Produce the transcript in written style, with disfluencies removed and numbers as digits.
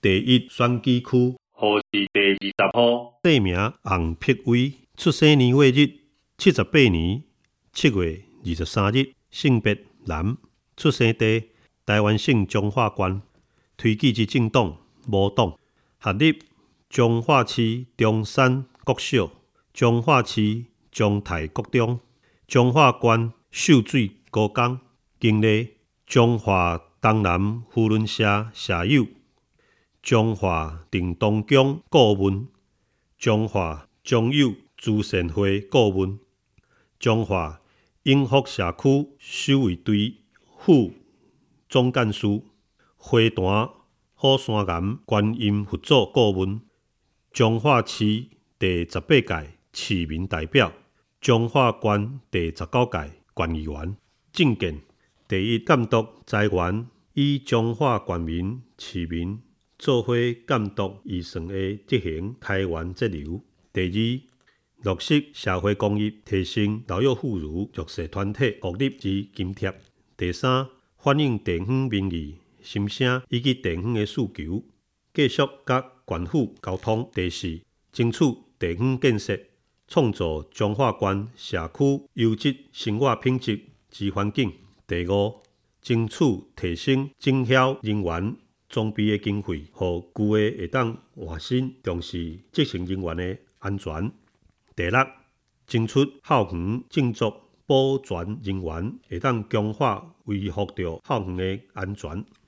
第一选举区， 户是第20号， 地名洪碧威，出生年月日78年7月23日，性别男，出生地台湾省彰化县，推举之政党无党，学历彰化市中山国小、彰化市彰泰国中、彰化县秀水高工，经历彰化东南扶轮社社友。彰化定东宫顾问，彰化中友慈善会顾问，彰化永福社区守卫队副总干事，花坛火山岩观音佛祖顾问，彰化市第18届市民代表，彰化县第19届县议员，政见第一监督财源，以彰化县民市民做伙监督预算的执行开源节流。第二，落实社会公益，提升老幼妇孺弱势团体福利之津贴。第三，反映地方民意、心声以及地方的诉求，继续甲县府沟通。第四，争取地方建设，创造彰化县社区优质生活品质之环境。第五，争取提升警校人员装备的经费，互旧的会当换新，重视执行人员的安全。第六，争取校园建筑保全人员会当强化维护着校园的安全。